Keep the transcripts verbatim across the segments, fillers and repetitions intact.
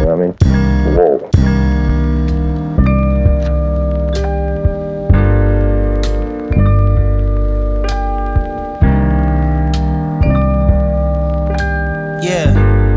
know what I mean? Whoa. Yeah.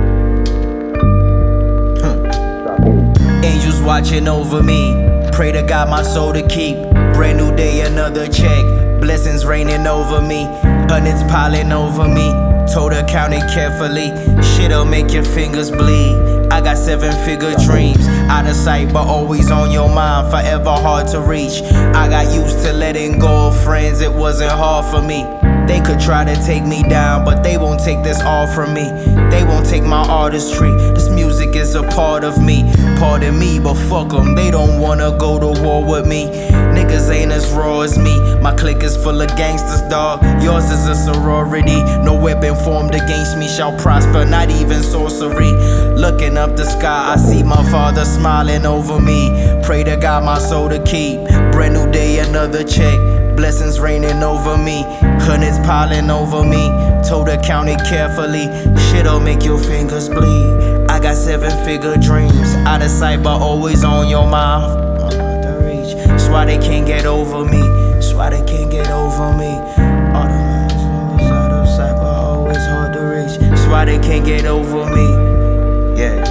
Huh. Angels watching over me. Pray to God my soul to keep. Brand new day, another check. Blessings raining over me. Hundreds piling over me. Told her count it carefully. Shit'll make your fingers bleed. I got seven figure dreams. Out of sight but always on your mind. Forever hard to reach. I got used to letting go of friends. It wasn't hard for me. They could try to take me down, but they won't take this all from me. They won't take my artistry. This music is a part of me. Pardon me, but fuck them. They don't wanna go to war with me. Niggas ain't as raw as me. My clique is full of gangsters, dog. Yours is a sorority. No weapon formed against me shall prosper, not even sorcery. Looking up the sky, I see my father smiling over me. Pray to God my soul to keep. Brand new day, another check. Blessings raining over me. Hundreds piling over me. Told her count it carefully. Shit'll make your fingers bleed. I got seven figure dreams. Out of sight but always on your mind. That's why they can't get over me. That's why they can't get over me. All the always out of sight but always hard to reach. That's why they can't get over me. Yeah.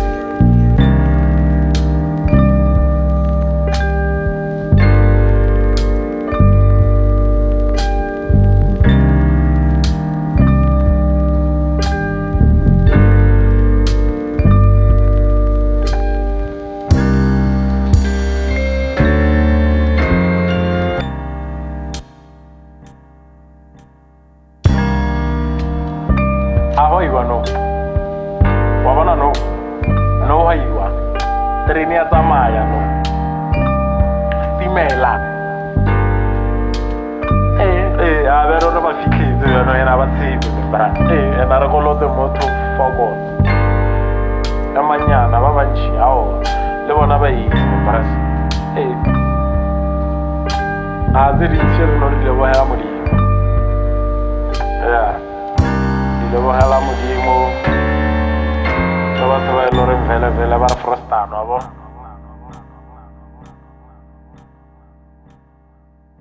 Ahoy no. Wabana no. No haiwa. Treni ya zamaya no. Stimela. Eh eh avero no mafikito yo no yana batsibi mbara. Eh ena re kolote motho forgot. Amanyana babanchi awo. Le bona ba yi mbara. Eh. Aziri tshelo no le bo ya modi. Yeah. Lebo hela modimo. Ba batho ba e loreng vele vele ba re frustano abo.